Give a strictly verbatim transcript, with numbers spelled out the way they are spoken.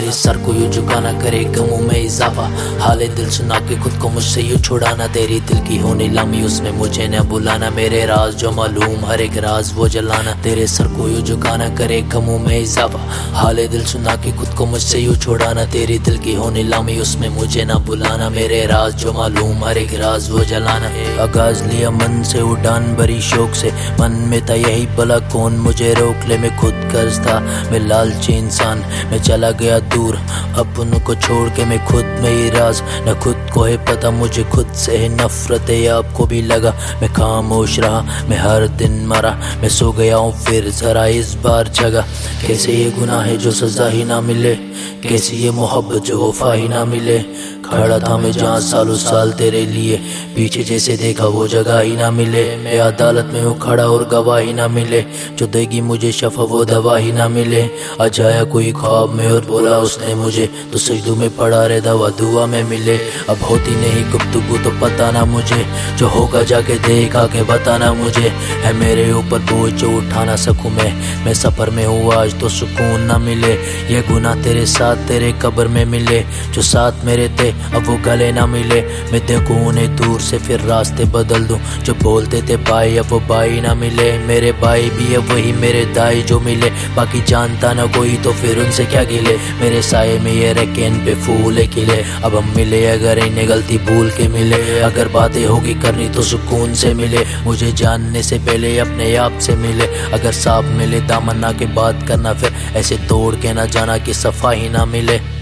तेरे सर को यूं झुकाना करे गमों में इजाफा, हाले दिल सुना के खुद को मुझसे यूं छुड़ाना, तेरी दिल की हो नीलामी उसमें मुझे न बुलाना, मेरे राज जो मालूम हर एक राज वो जलाना, तेरे सर को यूं झुकाना करे गमों में इजाफा, हाले दिल सुना के खुद को मुझसे यूं छुड़ाना, तेरी दिल की हो नीलामी उसमें मुझे न बुलाना, मेरे राज जो मालूम हर एक राज वो जलाना। आगाज लिया मन से उड़ान भरी शौक से, मन में था यही भला कौन मुझे रोक ले, मैं खुद कर्ज था मैं लालची इंसान, मैं चला गया दूर अपनों को छोड़ के, मैं खुद में ही राज न खुद को है पता, मुझे खुद से है नफरत है आपको भी लगा, मैं खामोश रहा मैं हर दिन मरा, मैं सो गया हूँ फिर जरा इस बार जगा, कैसे ये गुनाह है जो सजा ही ना मिले, कैसी ये मोहब्बत जो वफा ही ना मिले, खड़ा था मैं जहाँ सालों साल तेरे लिए, पीछे जैसे देखा वो जगह ही ना मिले, मैं अदालत में हूँ खड़ा और गवाह ही ना मिले, जो देगी मुझे शफा वो दवा ही ना मिले, आज आया कोई ख्वाब में और बोला उसने मुझे, तो सजदों में पड़ा रहे दवा दुआ में मिले, अब होती नहीं गुफ्तगू तो पता ना मुझे, जो होगा जाके देखा के बताना मुझे, है मेरे ऊपर बोझ जो उठा ना सकूँ मैं, मैं सफर में हूँ आज तो सुकून ना मिले, ये गुनाह तेरे साथ तेरे कब्र में मिले, जो साथ मेरे थे अब वो गले ना मिले, मैं देखूं उन्हें दूर से फिर रास्ते बदल दूं, जो बोलते थे भाई अब वो भाई ना मिले, मेरे भाई भी है वही मेरे दाई जो मिले, बाकी जानता ना कोई तो फिर उनसे क्या गिले, मेरे साये में ये रैकेन पे फूले खिले, अब हम मिले अगर इन्हें गलती भूल के मिले, अगर बातें होगी करनी तो सुकून से मिले, मुझे जानने से पहले अपने आप से मिले, अगर साफ मिले दामन ना के बात करना फिर ऐसे तोड़ के ना जाना कि सफा ही ना मिले।